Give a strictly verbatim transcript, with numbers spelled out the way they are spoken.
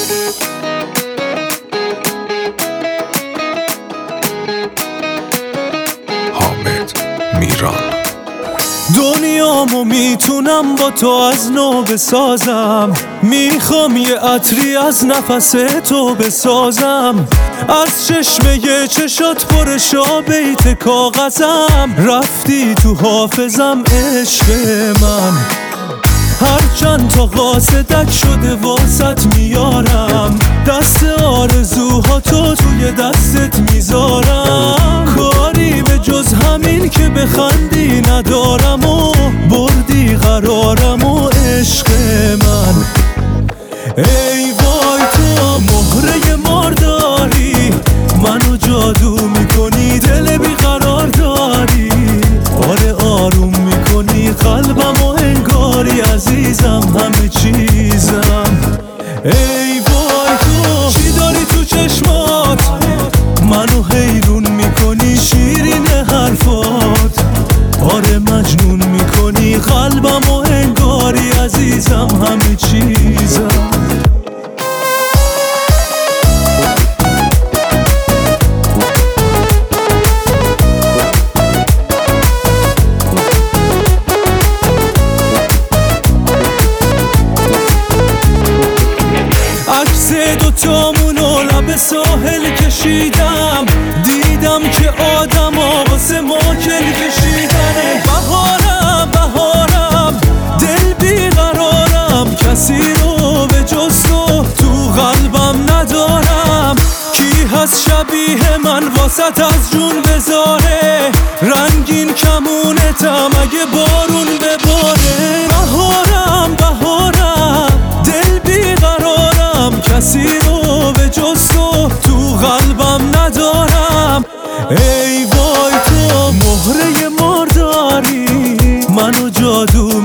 حامد میران. دنیامو میتونم با تو از نو بسازم، میخوام یه عطری از نفس تو بسازم، از چشمه چشات پرشا بیت کاغذم، رفتی تو حافظم عشق من، هرچند تا قاصدک شده واسط میارم، دست آرزوهاتو توی دستت میذارم، کاری به جز همین که بخندی ندارم و بردی قرارم و عشق من. ای وای تو مهره مارداری، منو جادو میکنی دل بیقرار داری، آره آروم میکنی قلبم و انگاری عزیزم همه چیزم. ای وای تو چی داری تو چشمات، منو حیرون میکنی شیرین حرفات، آره مجنون میکنی قلبم و انگاری عزیزم همه چیزم. عکس دوتامونو لب ساحل کشیدم، دیدم که آدم ها واسه ما کل کشیدنه، بهارم بهارم دل بیقرارم، کسی رو به جز تو تو قلبم ندارم، کی هست شبیه من واسط از جون بذاره، رنگین کمونتم اگه بارون بباره، بهارم بهارم دل بیقرارم، کسی رو به جز تو تو قلبم ندارم. ای وای تو مهره مارداری، منو جادو